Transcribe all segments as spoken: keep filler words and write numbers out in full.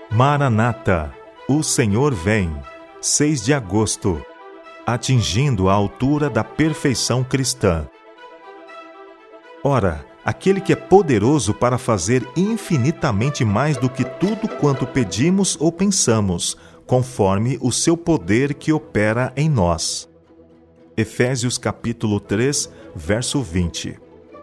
Maranata, o Senhor vem, seis de agosto, atingindo a altura da perfeição cristã. Ora, aquele que é poderoso para fazer infinitamente mais do que tudo quanto pedimos ou pensamos, conforme o seu poder que opera em nós. Efésios capítulo três, verso vinte.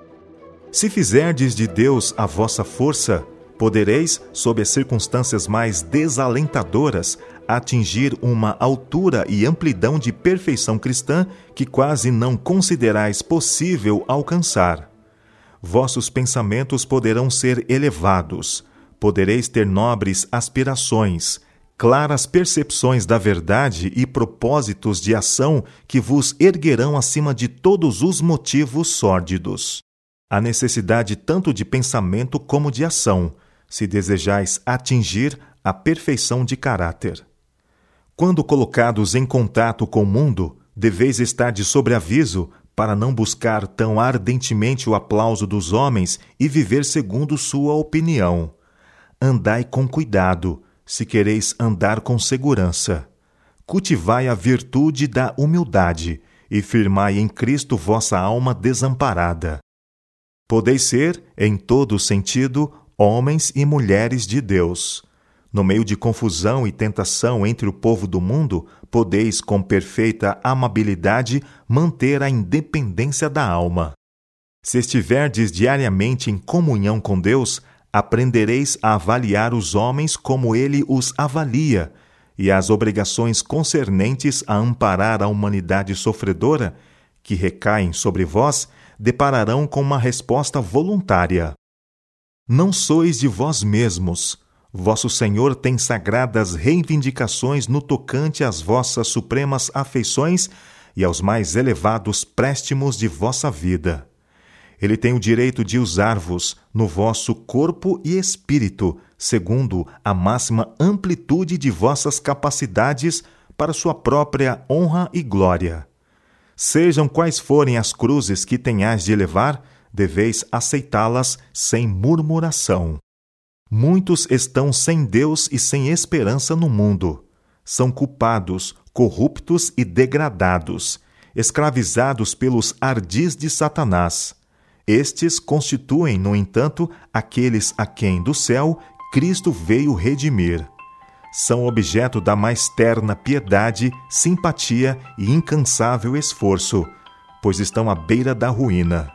Se fizerdes de Deus a vossa força, podereis, sob as circunstâncias mais desalentadoras, atingir uma altura e amplidão de perfeição cristã que quase não considerais possível alcançar. Vossos pensamentos poderão ser elevados, podereis ter nobres aspirações, claras percepções da verdade e propósitos de ação que vos erguerão acima de todos os motivos sórdidos. Há necessidade tanto de pensamento como de ação, se desejais atingir a perfeição de caráter. Quando colocados em contato com o mundo, deveis estar de sobreaviso para não buscar tão ardentemente o aplauso dos homens e viver segundo sua opinião. Andai com cuidado, se quereis andar com segurança. Cultivai a virtude da humildade e firmai em Cristo vossa alma desamparada. Podeis ser, em todo sentido, homens e mulheres de Deus. No meio de confusão e tentação entre o povo do mundo, podeis, com perfeita amabilidade, manter a independência da alma. Se estiverdes diariamente em comunhão com Deus, aprendereis a avaliar os homens como Ele os avalia, e as obrigações concernentes a amparar a humanidade sofredora, que recaem sobre vós, depararão com uma resposta voluntária. Não sois de vós mesmos. Vosso Senhor tem sagradas reivindicações no tocante às vossas supremas afeições e aos mais elevados préstimos de vossa vida. Ele tem o direito de usar-vos no vosso corpo e espírito, segundo a máxima amplitude de vossas capacidades para sua própria honra e glória. Sejam quais forem as cruzes que tenhais de levar, deveis aceitá-las sem murmuração. Muitos estão sem Deus e sem esperança no mundo. São culpados, corruptos e degradados, escravizados pelos ardis de Satanás. Estes constituem, no entanto, aqueles a quem do céu Cristo veio redimir. São objeto da mais terna piedade, simpatia e incansável esforço, pois estão à beira da ruína.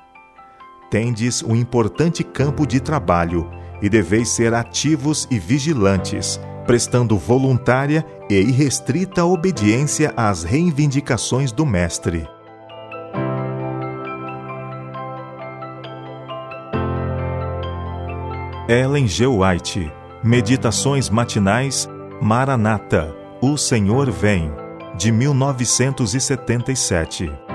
Tendes um importante campo de trabalho e deveis ser ativos e vigilantes, prestando voluntária e irrestrita obediência às reivindicações do Mestre. Ellen G. White, Meditações Matinais, Maranata, o Senhor vem, de mil novecentos e setenta e sete.